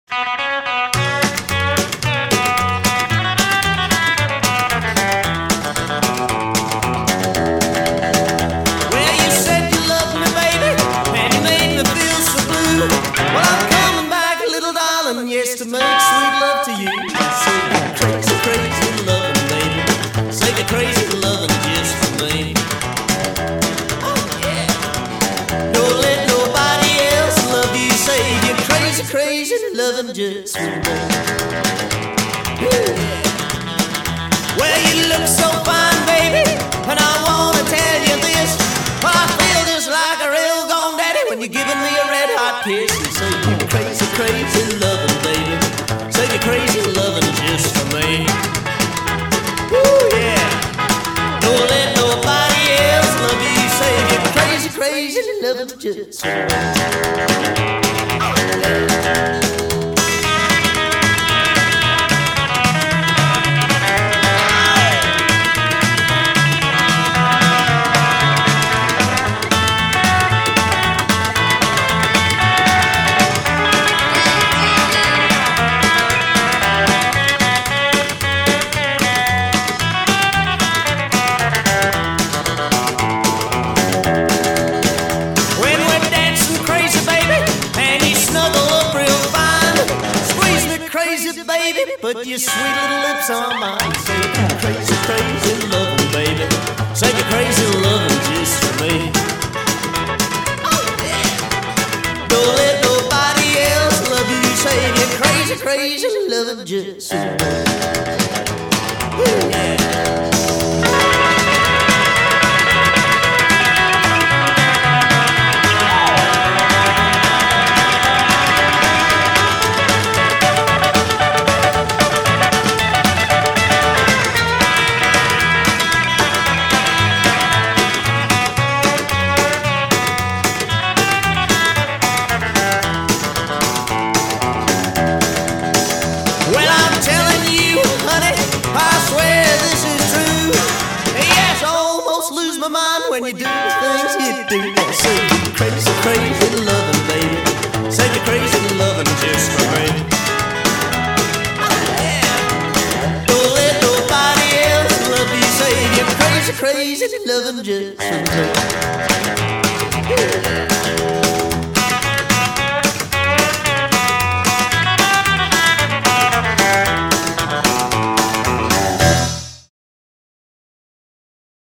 Well, you said you loved me, baby, and you made me feel so blue. Well, I'm coming back, little darling, yes, to make sweet love to you. Say you're crazy, crazy loving, baby. Say you're crazy loving just for me. Oh, yeah. Don't let nobody else love you. Say you're crazy, crazy loving just for me. Well, you look so fine, baby, and I wanna tell you this. Well, I feel just like a real gone daddy when you're giving me a red hot kiss. You say you're crazy, crazy loving, baby. Say you're crazy loving just for me. Woo, yeah. Don't let nobody else love you. Say you're crazy, crazy loving just for me. Baby, put your sweet little lips on mine. Say you're crazy, crazy loving, baby. Say you're crazy loving just for me. Oh, yeah. Don't let nobody else love you. Say you're crazy, crazy loving just for me. Ooh, yeah. When you do the things you do, say you're crazy, crazy loving, baby. Say you're crazy loving just for me. Oh, yeah. Don't let nobody else love you. Say you're crazy, crazy loving just for me. Yeah.